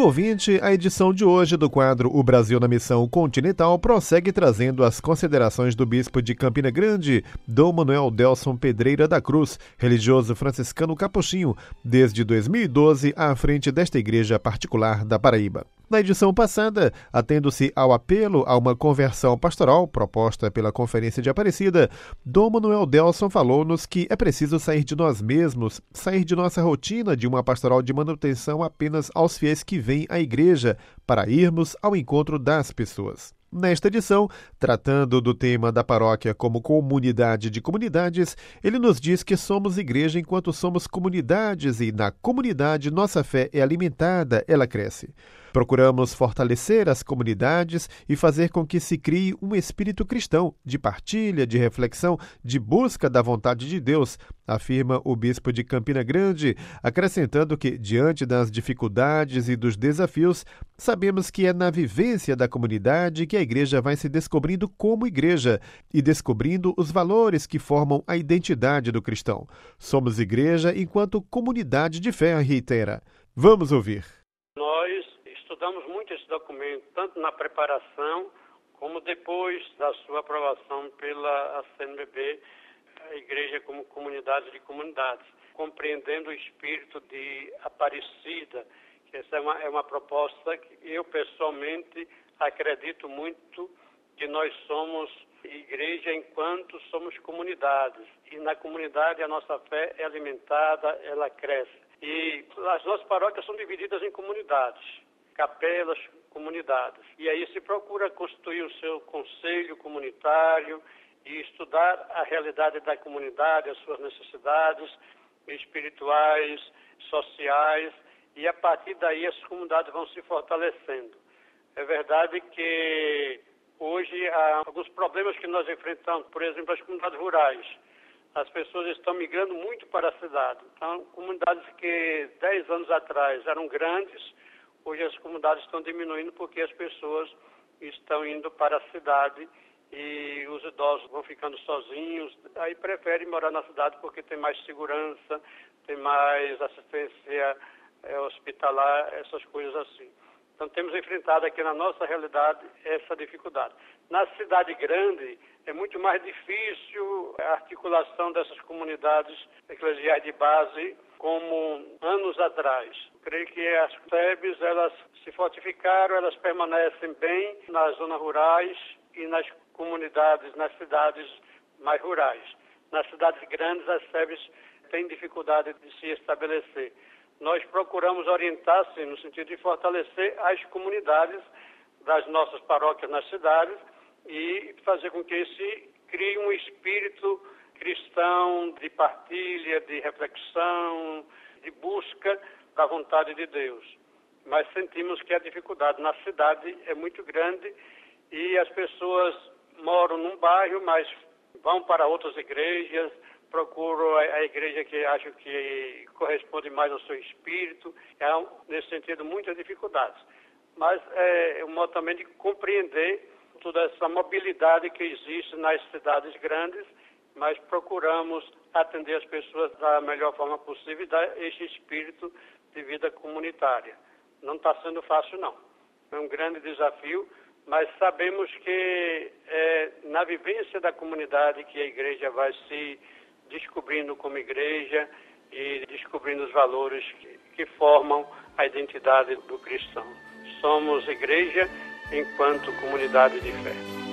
ouvinte, a edição de hoje do quadro O Brasil na Missão Continental prossegue trazendo as considerações do bispo de Campina Grande, Dom Manuel Delson Pedreira da Cruz, religioso franciscano capuchinho, desde 2012 à frente desta igreja particular da Paraíba. Na edição passada, atendo-se ao apelo a uma conversão pastoral proposta pela Conferência de Aparecida, Dom Manuel Delson falou-nos que é preciso sair de nós mesmos, sair de nossa rotina de uma pastoral de manutenção apenas aos fiéis que vêm à igreja, para irmos ao encontro das pessoas. Nesta edição, tratando do tema da paróquia como comunidade de comunidades, ele nos diz que somos igreja enquanto somos comunidades e na comunidade nossa fé é alimentada, ela cresce. Procuramos fortalecer as comunidades e fazer com que se crie um espírito cristão de partilha, de reflexão, de busca da vontade de Deus, afirma o bispo de Campina Grande, acrescentando que, diante das dificuldades e dos desafios, sabemos que é na vivência da comunidade que a igreja vai se descobrindo como igreja e descobrindo os valores que formam a identidade do cristão. Somos igreja enquanto comunidade de fé, reitera. Vamos ouvir. Estudamos muito esse documento, tanto na preparação como depois da sua aprovação pela CNBB, a Igreja como Comunidade de Comunidades, compreendendo o espírito de Aparecida, que essa é uma proposta que eu pessoalmente acredito muito que nós somos igreja enquanto somos comunidades, e na comunidade a nossa fé é alimentada, ela cresce. E as nossas paróquias são divididas em comunidades, capelas, comunidades. E aí se procura constituir o seu conselho comunitário e estudar a realidade da comunidade, as suas necessidades espirituais, sociais, e a partir daí as comunidades vão se fortalecendo. É verdade que hoje há alguns problemas que nós enfrentamos, por exemplo, as comunidades rurais. As pessoas estão migrando muito para a cidade. Então, comunidades que 10 anos atrás eram grandes, hoje as comunidades estão diminuindo porque as pessoas estão indo para a cidade e os idosos vão ficando sozinhos, aí preferem morar na cidade porque tem mais segurança, tem mais assistência hospitalar, essas coisas assim. Então temos enfrentado aqui na nossa realidade essa dificuldade. Na cidade grande é muito mais difícil a articulação dessas comunidades eclesiais de base como anos atrás. Creio que as SEBs, elas se fortificaram, elas permanecem bem nas zonas rurais e nas comunidades, nas cidades mais rurais. Nas cidades grandes, as SEBs têm dificuldade de se estabelecer. Nós procuramos orientar, sim, no sentido de fortalecer as comunidades das nossas paróquias nas cidades e fazer com que se crie um espírito cristão de partilha, de reflexão, de busca da vontade de Deus. Mas sentimos que a dificuldade na cidade é muito grande e as pessoas moram num bairro, mas vão para outras igrejas, procuram a igreja que acham que corresponde mais ao seu espírito. Há, nesse sentido, muitas dificuldades. Mas é um modo também de compreender toda essa mobilidade que existe nas cidades grandes, mas procuramos atender as pessoas da melhor forma possível e dar este espírito de vida comunitária. Não está sendo fácil, não. É um grande desafio, mas sabemos que é na vivência da comunidade que a igreja vai se descobrindo como igreja e descobrindo os valores que formam a identidade do cristão. Somos igreja enquanto comunidade de fé.